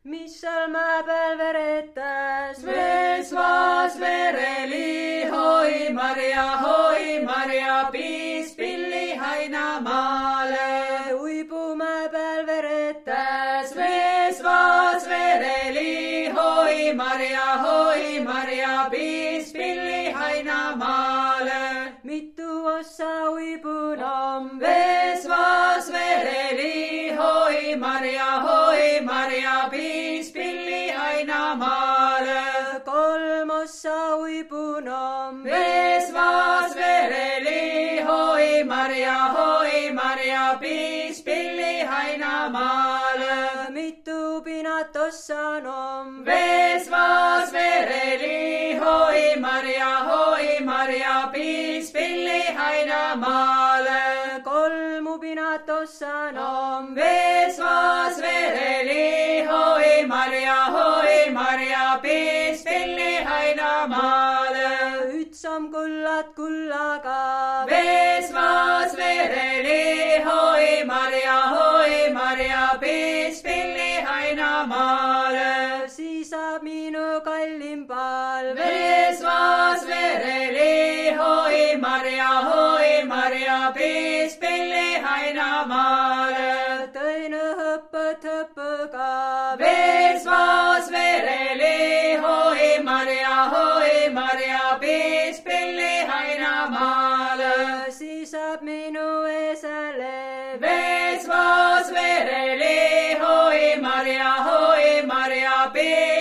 mis seal mäe peal veretas, vees vaas vereli, hoi Maria, piis pilli haina maale. uibu mäe peal veretas, vees vaas vereli, hoi Maria, piis pilli haina maale. mitu ossa uibunam, vees vaas vereli, hoi Maria, piis pilli haina maale. kolm ossa uibunam, vees vaas vereli, hoi Maria, piis pilli haina maale. mitu pinat ossanom, vees vaas vereli, hoi Maria, piis pilli haina maale. kolmu pinat ossanom, vees vaas vereli, hoi Maria, piis pilli haina maale. ütsam kullat kullaga, vees vaas vereli, hoi Maria, piis pilli haina maale. siisab minu kallim palve, vees vaas vereli, hoi Maria, piis pilli haina maale. tõine hõppõt hõppõga, vees vaas vereli, hoi Maria, piis pilli haina maale. siisab minu eesele, vees vaas vereli, hoi Maria, piis